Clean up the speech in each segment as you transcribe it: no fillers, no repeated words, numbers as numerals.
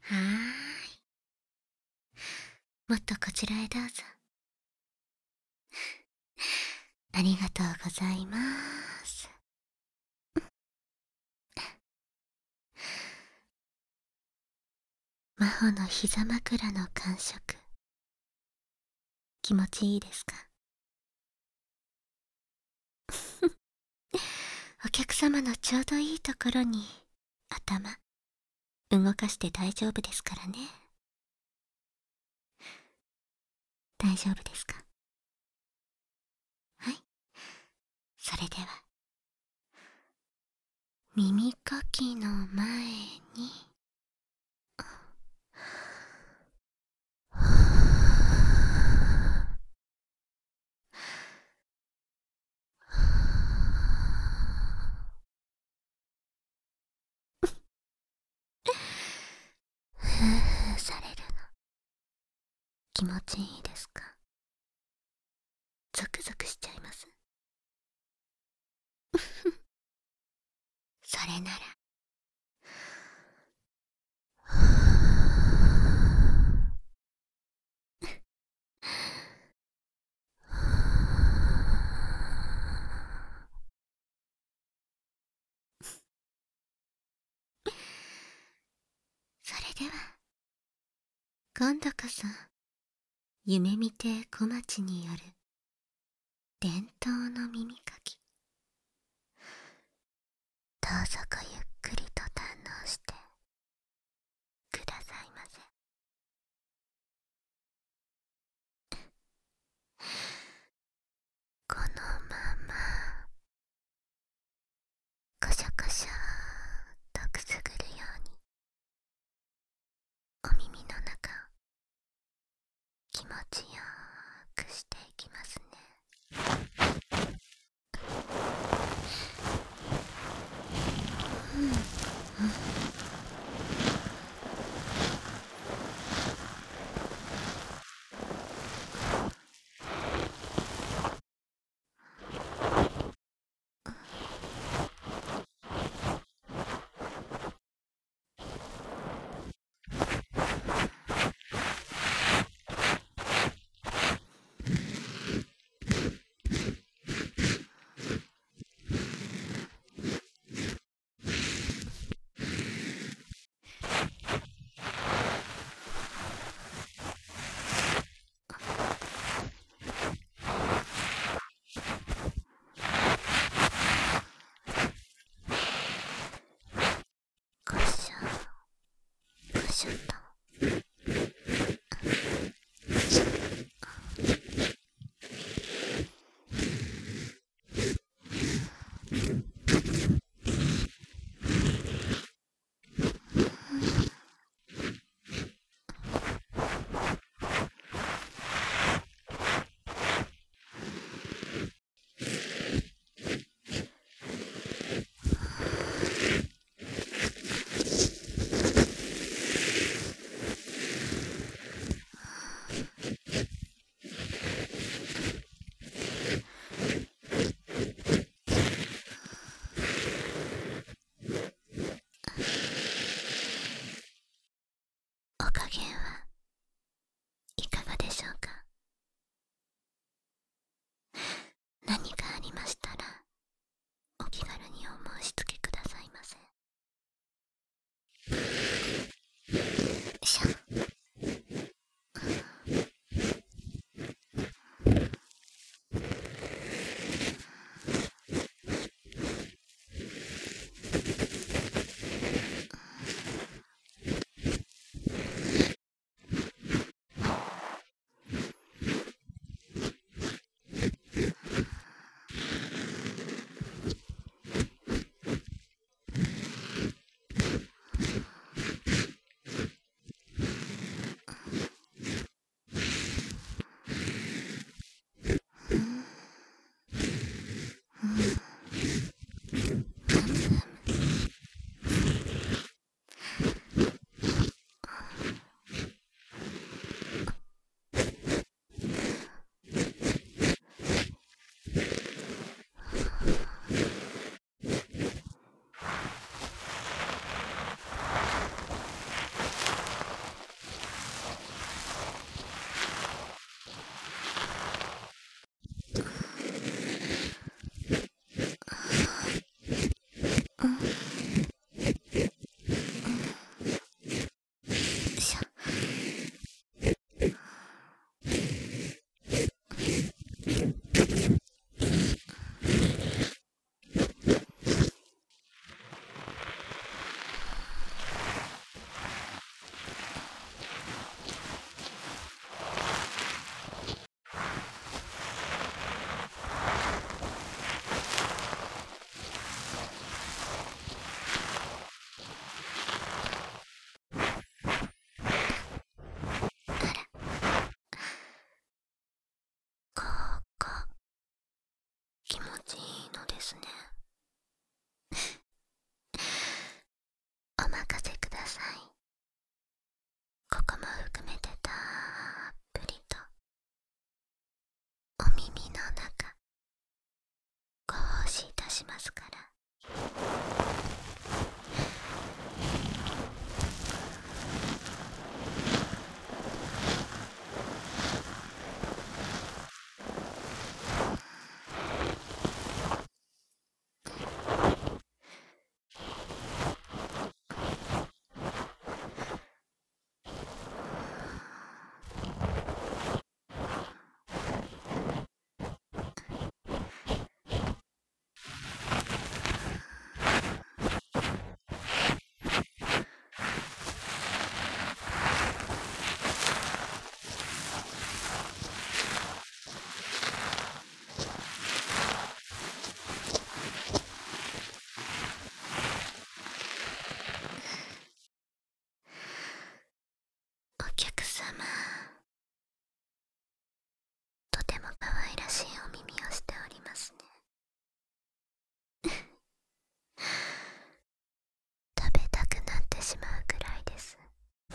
はーい。もっとこちらへどうぞ。ありがとうございます。魔法の膝枕の感触、気持ちいいですか？お客様のちょうどいいところに頭動かして大丈夫ですからね。大丈夫ですか？はい。それでは耳かきの前にふーふーされるの気持ちいいですか？ゾクゾクしちゃいます。それならそれでは今度こそ夢見て小町による伝統の耳かき、どうぞごゆっくりと堪能してくださいませ。このままコシャコシャとくすぐるようにお耳の中を気持ちよくしていきますね。コショコショとお加減はいかがでしょうか？何かありましたらお気軽にお申し付けくださいませ。しょ様、とても可愛らしいお耳をしておりますね。食べたくなってしまうくらいです。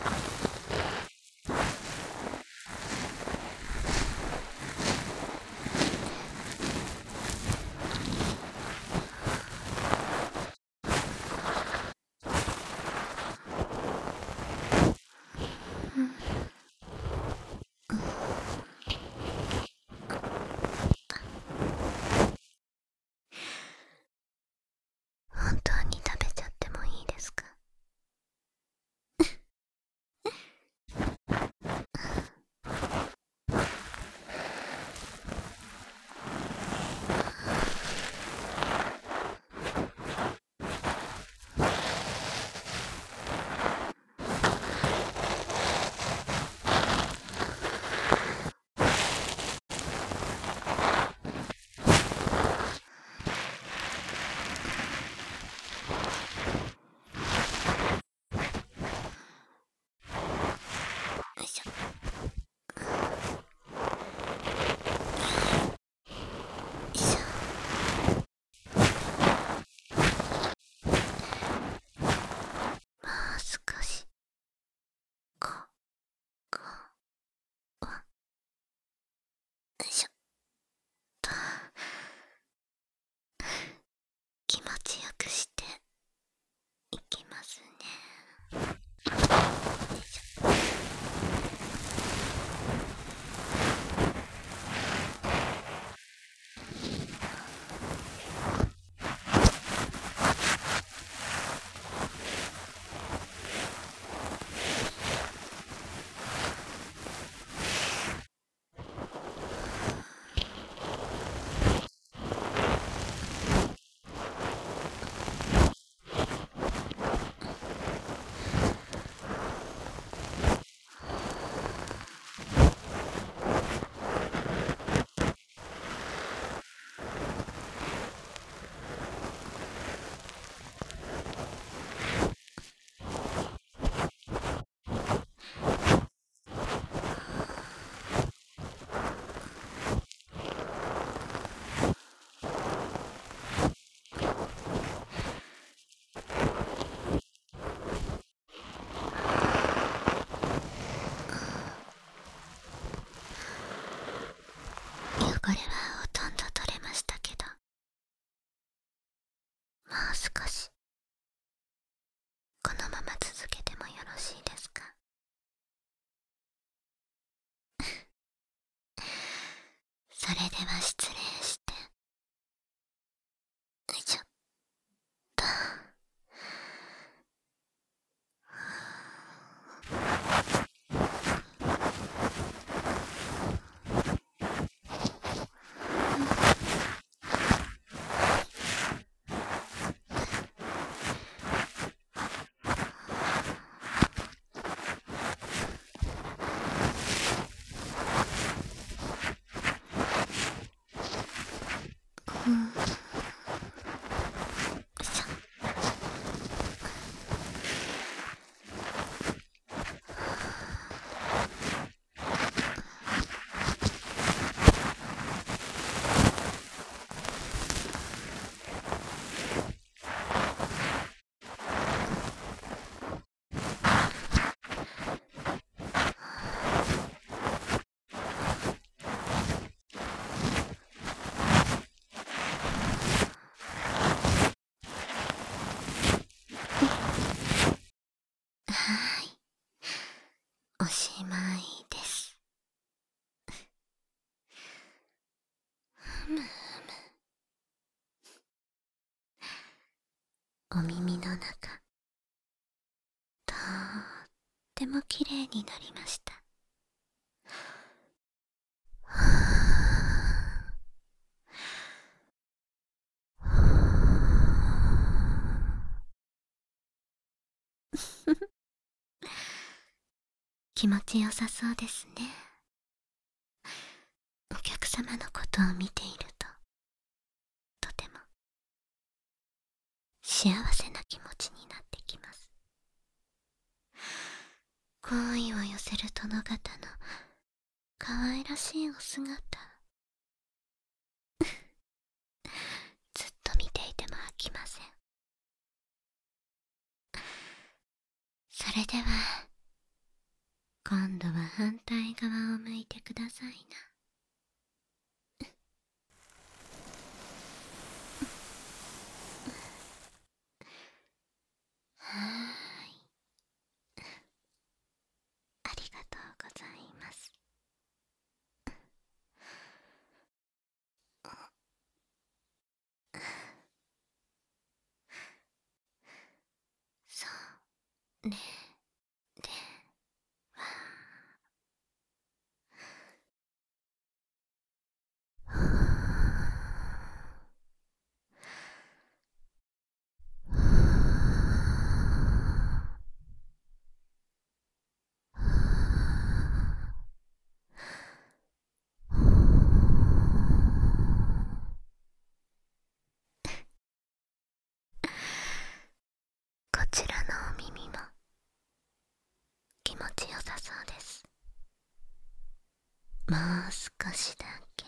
本当に食べちゃってもいいですか？よいしょ。よいしょ。もう少し、ここは、よいしょっと、気持ちよくしていきますね。よいしょ。汚れはほとんど取れましたけど、もう少しこのまま続けてもよろしいですか？それでは失礼して、よいしょっと。うん、よいしょ。はーい、おしまいです。ふむ。お耳の中、とってもきれいになりました。はぁ気持ちよさそうですね。お客様のことを見ていると、とても幸せな気持ちになってきます。こ好意を寄せる殿方の可愛らしいお姿ずっと見ていても飽きません。それでは今度は反対側を向いてくださいな。はーい、ありがとうございます。それではこちらのお耳も気持ちよさそうです。もう少しだけ。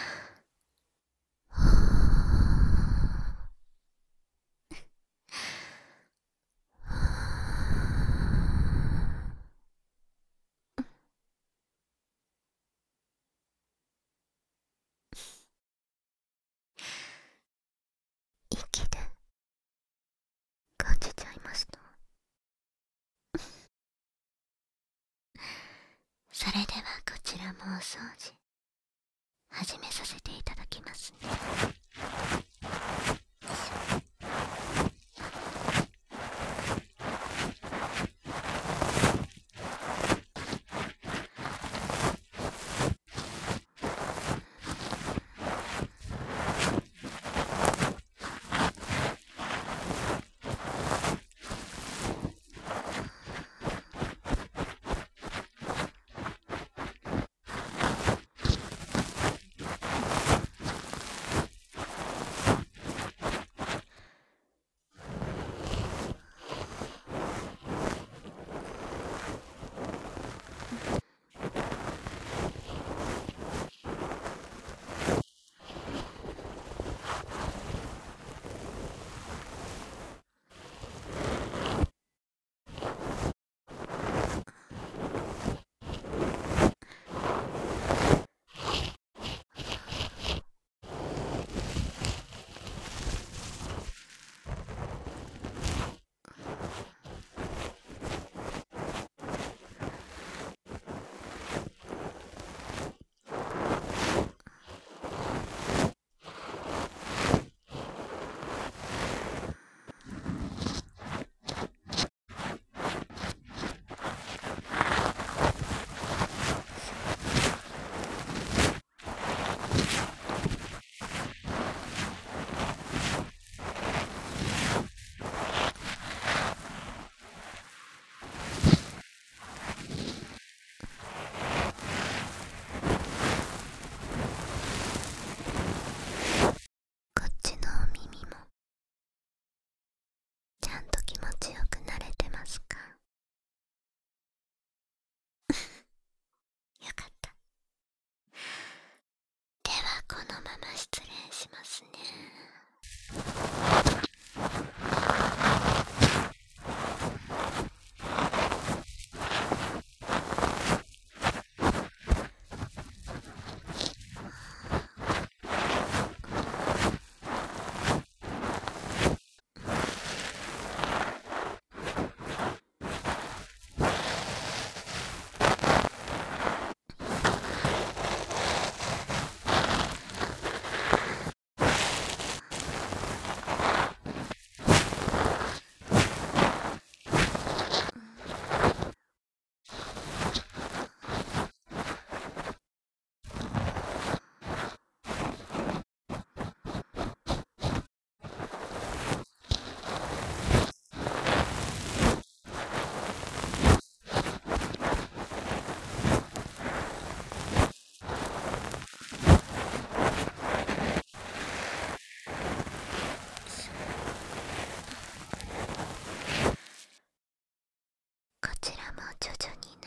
息で感じちゃいました。それではこちらもお掃除始めさせていただきますね。こっちのお耳もちゃんと気持ちよくなれてますか？よかった。ではこのまま失礼しますね。こちらも徐々に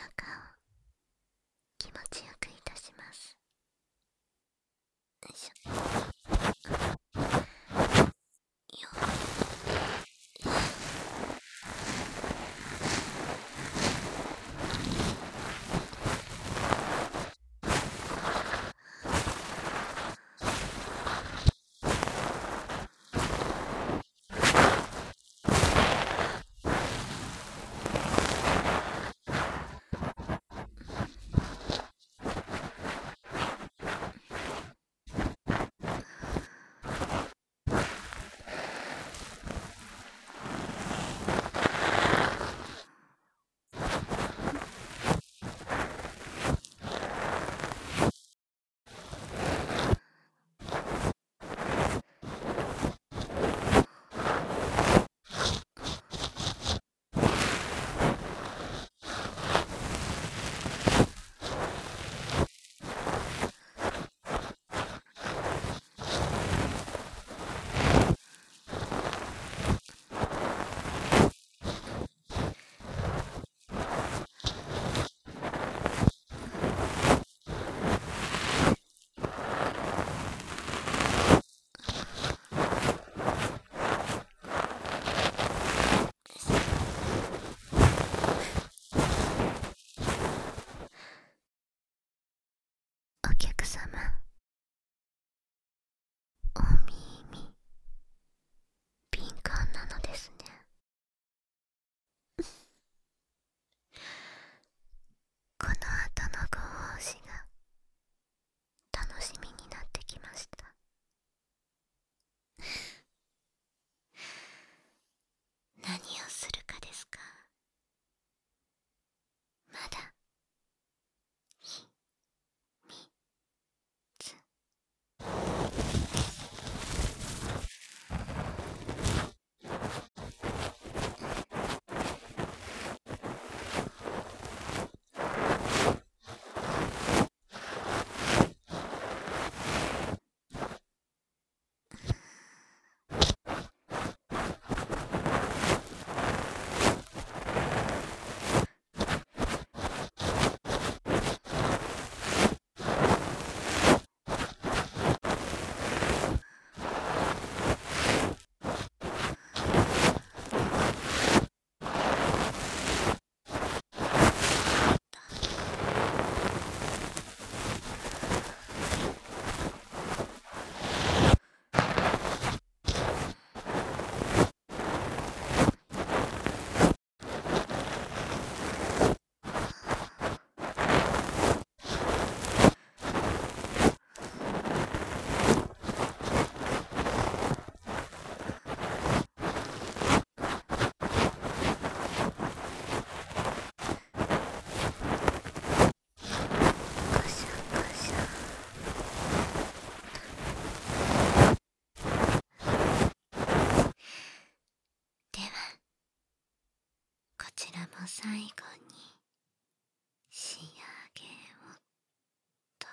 ちらも最後に仕上げをと。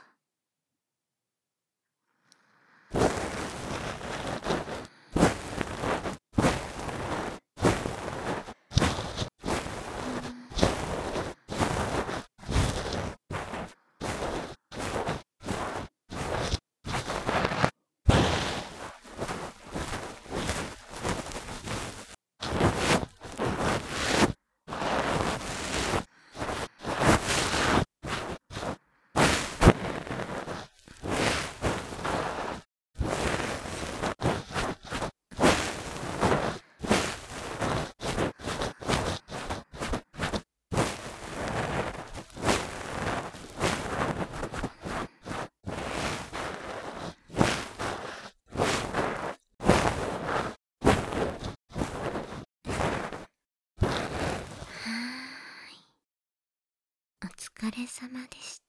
お疲れ様でした。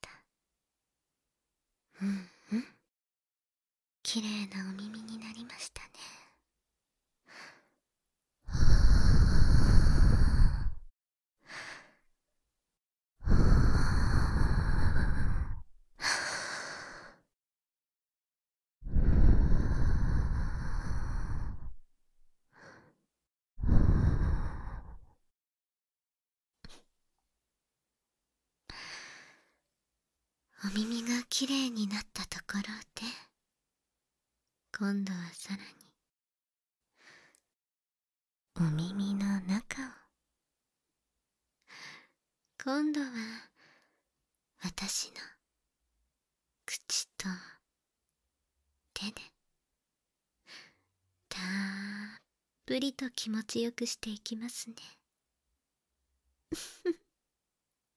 うんうん。綺麗なお耳になりましたね。お耳が綺麗になったところで、今度はさらにお耳の中を、今度は私の口と手でたっぷりと気持ちよくしていきますね。